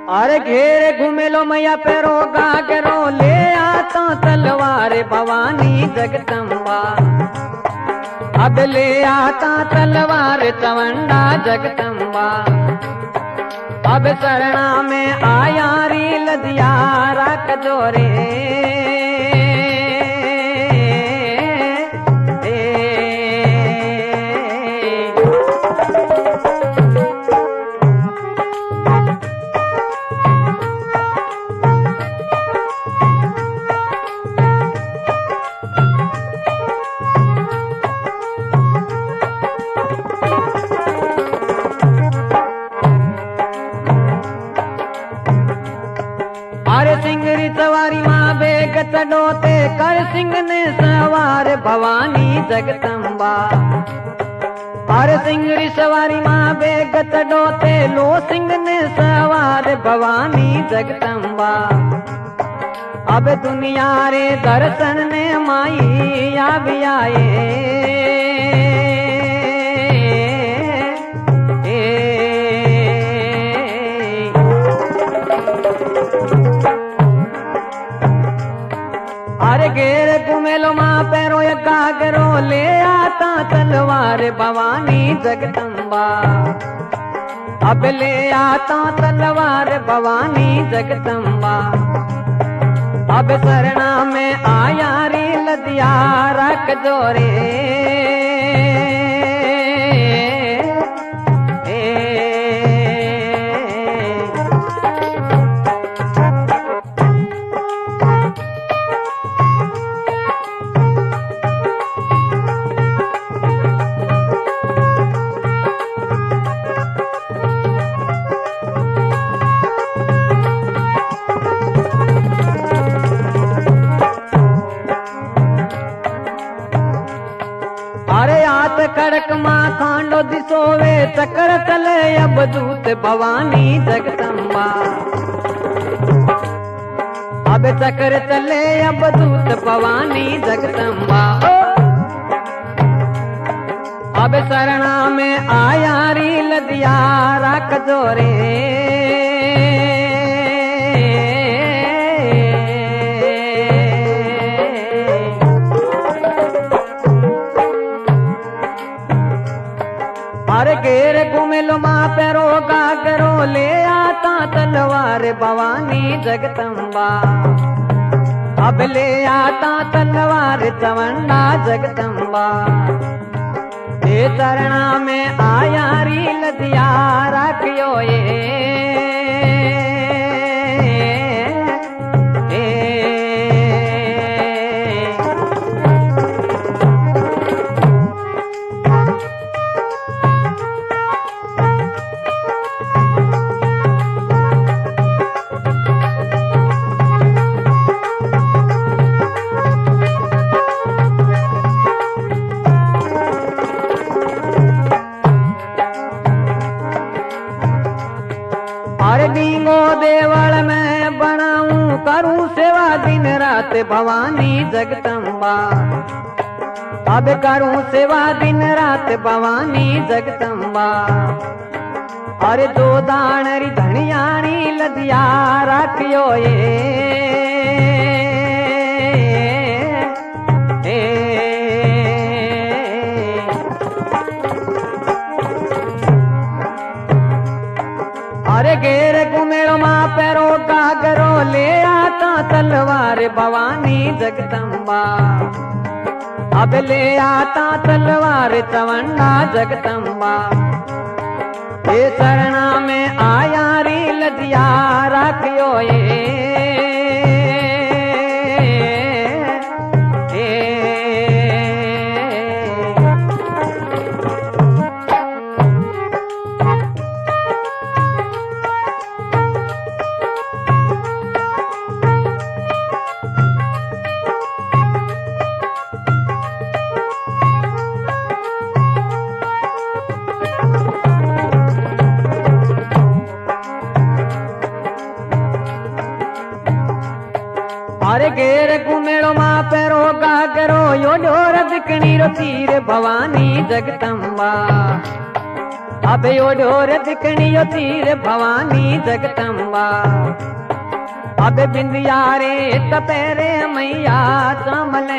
अरे घेरे घुमेलो मैया पेरो गागरो ले आता तलवार भवानी जगदम्बा। अब ले आता तलवार चवंडा जगदम्बा। अब शरणा में आया री लदिया रख जोरे। सिंगरी सवारी माँ बेग चढ़ोते कर सिंह ने सवार भवानी जगदम्बा। अरे सिंगरी सवारी माँ बेग चढ़ोते लो सिंह ने सवार भवानी जगदम्बा। अब दुनिया रे दर्शन ने माई अब आए। अरे घेर घुमेलो माँ पैरो गागरो ले आता तलवार भवानी जगदम्बा। अब ले आता तलवार भवानी जगदम्बा। अब शरणा में आया री लदिया रख जोरे। खड़क माँ खांडो दिसोवे चक्र चले अब दूत भवानी जगदम्बा। अब चक्र चले अब दूत भवानी जगदम्बा। अब शरणा में आया री लदिया रख जोरे। अरे घेर घुमेलो माँ पैरो गागरो ले आता तलवार भवानी जगदम्बा। अब ले आता तलवार चवंडा जगदम्बा। ये चरणा में आया री लदिया रखियो बिंगो देवल में बनाऊं करूं सेवा दिन रात भवानी जगदम्बा। अब करूं सेवा दिन रात भवानी जगदम्बा। अरे दो दानरी धनियाणी लदिया रखियो अरे घेर घुमेरो माँ पैरो गागरो ले आता तलवार भवानी जगदम्बा। अब ले आता तलवार चवंडा जगदम्बा। ये शरणा में आया री लदिया रखियो अरे घेर घुमेड़ो माँ पैरो गागरो यो डोर दिकनी रो तीर भवानी जगदम्बा। अब यो ढोर दिखणियो तीर भवानी जगदम्बा अब बिंदिया रे तपेरे मैया चमले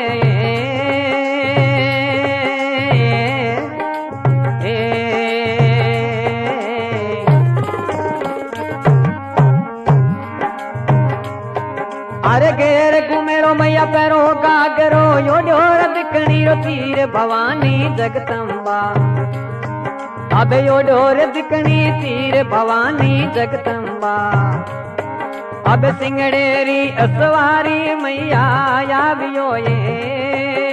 अरे घेर घुमेरो मैया पैरो गागरो यो ढोर दिखणी रो तीर भवानी जगदम्बा अब यो ढोर दिखणी तीर भवानी जगदम्बा अब सिंगड़ेरी असवारी मैया आवियो ये